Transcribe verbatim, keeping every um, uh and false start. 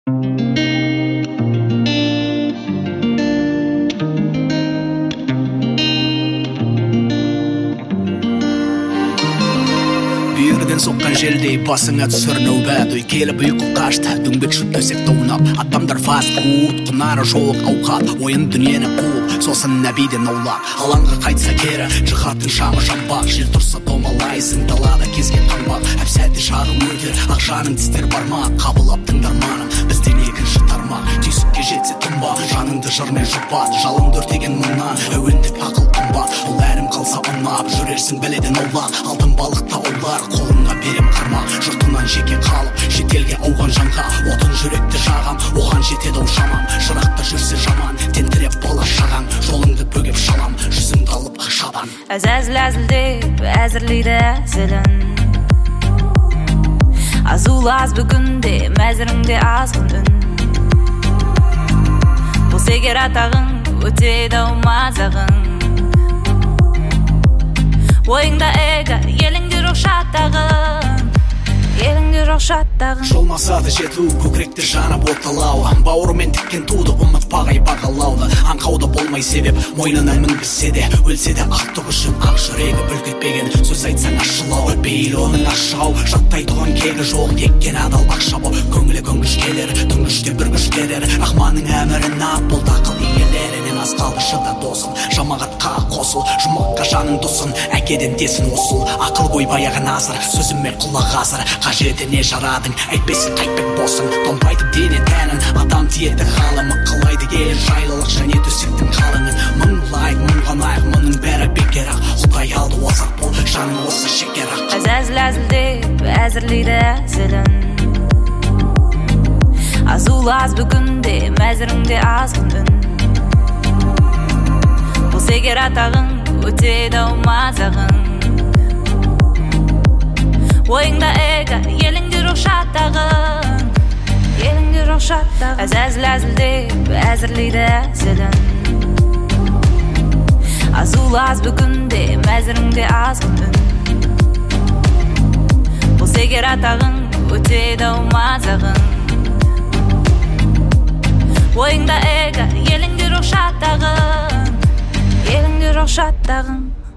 Бүйірден соққан желдей басыңа түсір нәубет. Ой келіп ұйқы қашты, дөңбек шүт төсек таунап. Адамдар фаст фуд, құнары жоқ ауқат. Ойын дүниені қуып, сосын нәбиден аулақ. Алаңға қайтса кері, жихаттың шамы жамбақ. Жел тұрса домалайсың, далада кезген қанбақ. Әпсәтте шағым өтер, ақшаның тістер бармақ. Қабылап тыңдарманым, бізден екінші тармақ. Түйсікке жетсе тұнба, жаныңды жырмен жұпат. Жалынды өртеген мұңнан, әуендік ақыл қымбат. Ол әрім қалса ұнап, жүрерсің біледен аулақ. Алтын балықта олар, қолыңа берем қармақ. Жұртынан жеке қалып, шетелге ауған жанға. Отын жүректі жағам, оған жетеді ау шамам. Жырақта жүрсе жаман, тентіреп бала шағаң. Жолыңды бөгеп шалам, жүзіңді алып ақшадан. Әзәзіл-әзілдеп әзірлейді әзілін. Азулы аз бүгінде, мәзіріңде азғын үн. Бұл сегер атағың, өтеді ау мазағың. Ойыңда эго, еліңде жоқ шаттағын. Еліңде жоқ шаттағын. Жолмасады жету, көкіректі жанып оталау. Бауырымен тіккен туды, ұмытпағай бағалауды. Аңқауды болмай себеп, мойнына мінгізсе де, өлсе де ақтық үшін ақ жүрегі бүлкетпеген. Сөз айтсаң ашылау, бейлі оның ашау. Жаттай тұған кегі жоқ, еккен адал ақша бол. Көңілі көнгіш келер, түнгіште бір күш келер. Рахманның әмірін ап, бол тақыл иелерінен аз қалды шыда досын. Жамағатқа қосыл, жұмаққа жаның досын. Әкеден десін осыл, ақыл қой баяғы назыр. Сөзіме құлақ ғасыр, қажетіне жарадың. Әйтпесін қайтпек болсын, томпайтып дене тәнін. Адам тиеді ғалымы, қылайды ел жайлылық және төсектің қалыңын. Мың лайк, мың ғанайық, мұның бәрі бекер ақ. Құдай алды осақ бол, жаның осы шекер ақ. Әзәзіл-әзілдеп әзірлейді әзілін. Азулы аз бүгінде, мәзіріңде азғын үн. Бұл сегер атағың, өтеді ау мазағың. Ойыңда эго, еліңде жоқ шаттағын. Еліңде жоқ шаттағын. Әзәзіл-әзілдеп әзірлейді әзілін. Азулы аз бүгінде, мәзіріңде азғын үн. Бұл сегер атағың, өтеді ау мазағың. Ойыңда эго, еліңде жоқ шаттағын. Еліңде жоқ шаттағын.